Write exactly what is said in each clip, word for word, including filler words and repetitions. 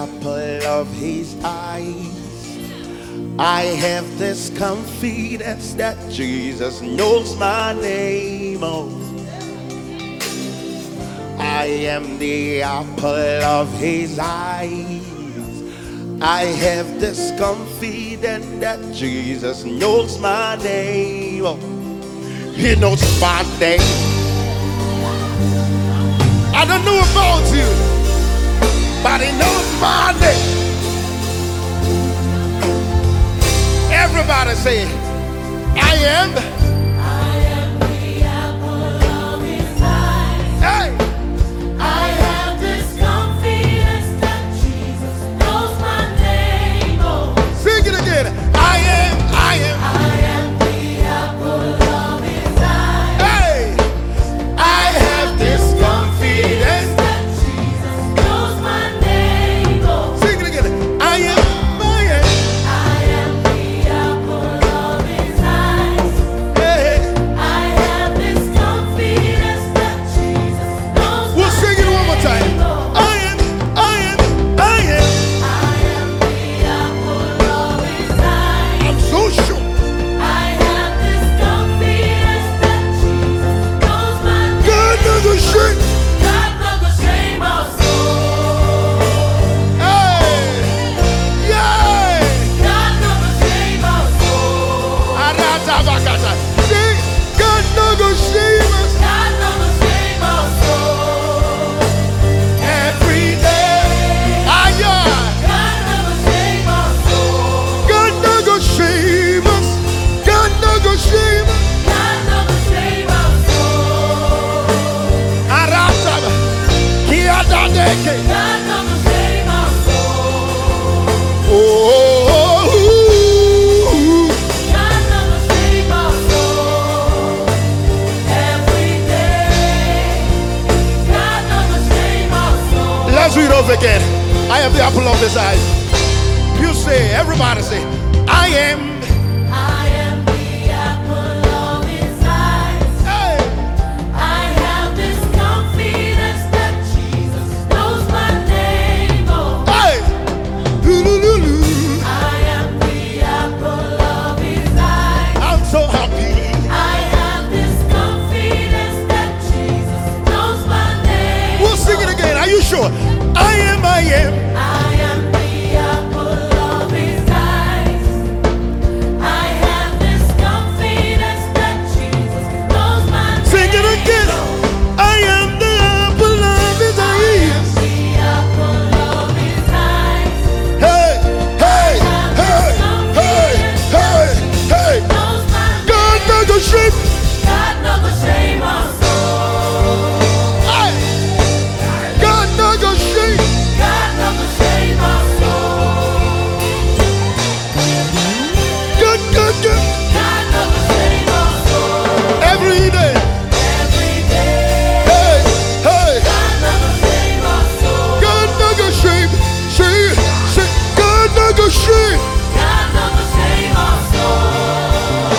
apple of his eyes. I have this confidence that Jesus knows my name. Oh, I am the apple of his eyes. I have this confidence that Jesus knows my name. Oh, he knows my name. I don't know about you, but he knows my name. Everybody say, I am. I am the apple of his eyes. Hey. I have this confidence that Jesus knows my name. Oh, Sing it again. I am, I am. I am the apple of his eyes. Hey. I have this confidence. That Jesus knows my name. Oh, Sing it again. I am, I am. I am the apple of his eyes. Hey. I have this confidence that Jesus knows We'll my sing it one more time. name. Oh, I am, I am, I am. I am the apple of his eyes. I'm so sure. I have this confidence that Jesus knows my name. God knows the shit. God knows the shame of soul. Hey. Yay. God knows the shame of soul. Aratabakata. See, God knows the shame us God knows the shame of soul. every day. Ah, yeah. God knows the shame of soul. God knows the shame us. God knows the shame us. God knows the shame of soul. Arataba. Kiadadeke. God knows the shame of soul. Oh. God knows the shame of soul. Every day. God knows the shame of soul. Let's read over again. I have the apple of his eyes. You say, everybody say, I am. I am the apple of his eyes. Hey. I have this confidence that Jesus knows my name. Oh, Hey. Lulu. I am the apple of his eyes. I'm so happy. I have this confidence that Jesus knows my name. We'll sing it again. Are you sure? I am, I am. I am the apple of his eyes. I have this confidence that Jesus knows my name. Sing it again. I am the apple of his I eyes. am the apple of his eyes. Hey, hey, hey, hey, hey, hey. Knows my name. God knows the shit. God knows the shame of soul. Hey. God knows the shit. God knows the shame of soul. God, God, God. God knows the shame of soul. Every day. Every day. Hey, hey. God knows the shame of soul. God knows the shame. Say, say, God knows the shame. God knows the shame of soul.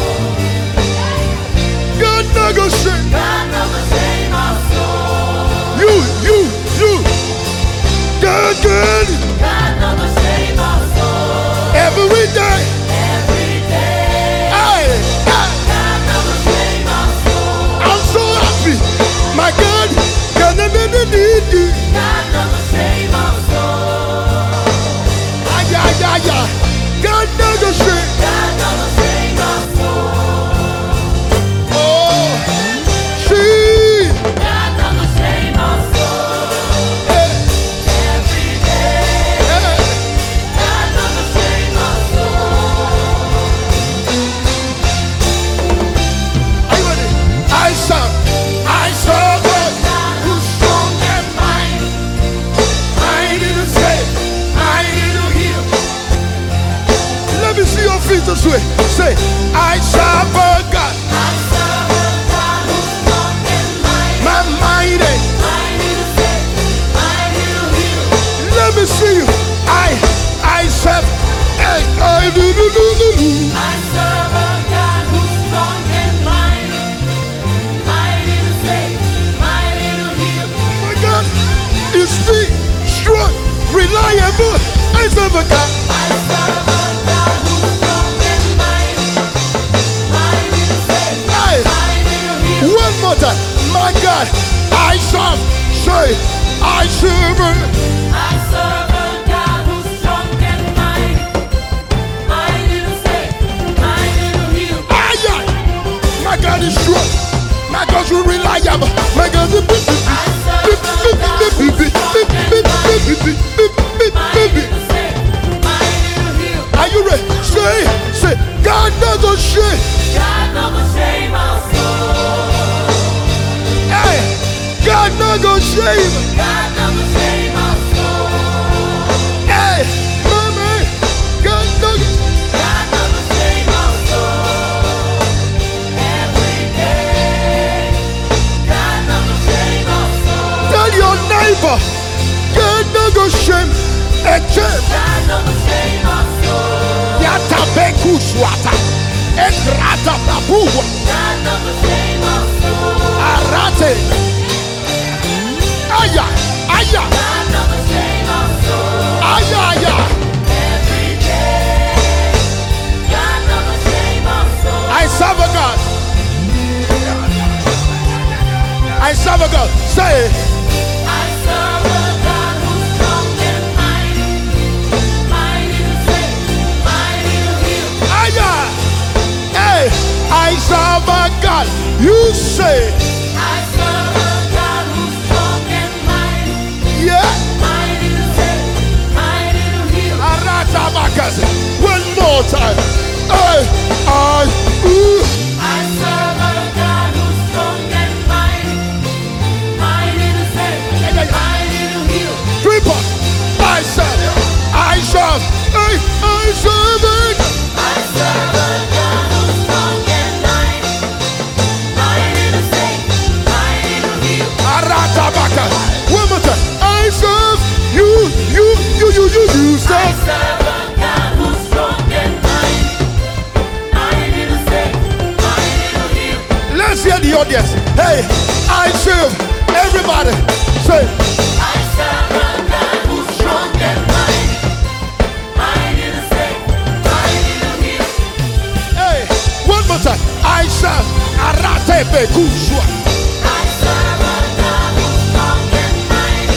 God knows the shame. God knows the shame of soul. You, you, you. God, God. God knows the shame of soul. Every day. Every day. Hey, hey. God knows the shame of soul. I'm so happy. My God. God, no, no, no, no, no. God knows the shame of soul. Ay, ay, ay, ay. God knows the shame. God knows the shame of soul. Oh, she. God knows the shame of soul. Hey, Every day. hey. God knows the shame of soul. Are you ready? I saw, I saw God who's strong and mighty, mighty to save, mighty to heal. Let me see your feet this way. Say, I serve a God, I serve a God who's strong and mighty, my mighty. mighty to save, mighty to heal. Let me see you. I, I serve. Hey, I do do do do do. I serve a God who's strong and mighty, mighty to save, mighty to heal. My God is big, strong, reliable. am who? I serve a God. I serve a God who's strong and mighty. Mighty to save, Hey, mighty to heal. one more time. My God, I serve. Say, I serve. a- I serve a God who's strong and mighty. Mighty to save, mighty to heal. Ay, ay. My God is strong. My God is reliable. My God is big. I serve a God who's strong and mighty. Mighty to save, mighty to heal. Are you ready? Say, say, God doesn't shame. God never shame my soul. Hey, God not gonna shame. God never shame my soul. Hey, mama, God not gonna. God never shame my soul. Every day, God never shame my soul. Tell your neighbor, God not gonna shame. A church. God never shame my soul. Yata beku swata. Ekrata babuwa. God never shame my soul. Arate. Aya, aya, God never shame my soul. aya, aya. Every day, God never shame my soul. I serve a God. I serve a God. Say, I serve a God who's strong and mighty. Mighty to save, mighty to heal. aya. Hey, I serve a God. You say, I serve a God who's strong and mighty. yeah. Mighty to save, mighty to heal. Arata bakas. One more time. Hey, I. Ooh. I serve a God who's strong and mighty. Mighty to save, mighty to heal. Three parts. I serve. I serve. Hey, I serve it. I serve a God who's strong and mighty. Mighty to save, mighty to heal. Arata bakas. One more time. I serve. You, you, you, you, you, you I serve. serve a God who's strong and mighty. Mighty to save, mighty to heal. Let's hear the audience. Hey, I serve. Everybody say, I serve a God who's strong and mighty. Mighty to save, mighty to heal. hey, one more time. I serve. Arate bekushwa. I serve a God who's strong and mighty.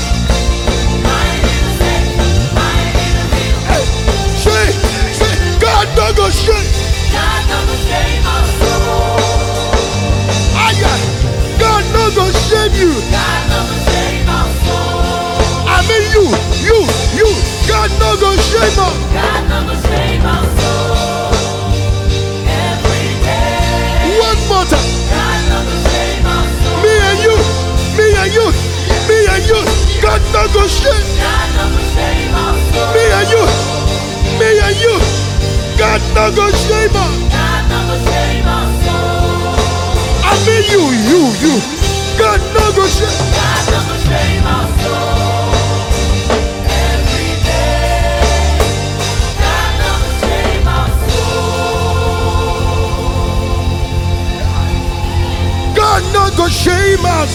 Mighty to save, mighty to heal. Hey, say, say, God not gonna shame. God never shame my soul. Aya, God not gonna shame you. God never shame my soul. I mean you, you, you. God not gonna shame us. God never shame my soul. Every day, One more time. God never shame my soul. Me and you, me and you, me and you. God not gonna shame. God never shame my soul. Me and you, me and you. God not gonna shame us. God never shame my soul. I mean you, you, you. God not gonna shame. God never shame my soul. Every day, God never shame my soul. God not gonna shame us.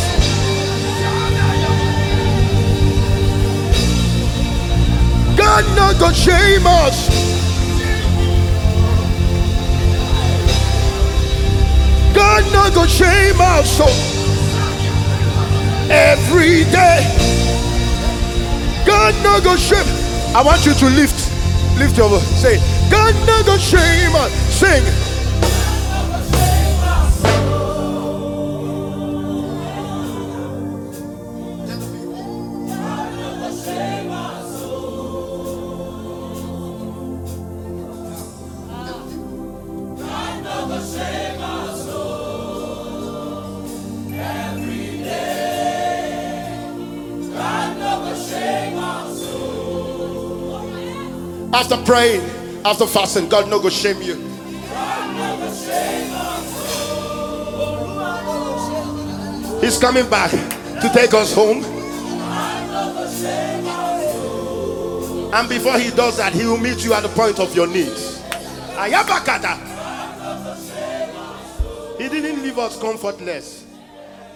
God not gonna shame us. God not gonna shame us. So every day, God not gonna shame. I want you to lift, lift your voice. Say, God not gonna shame us. Sing. After praying, after fasting, God no go shame you. He's coming back to take us home. And before he does that, he will meet you at the point of your needs. Ayabakata. He didn't leave us comfortless.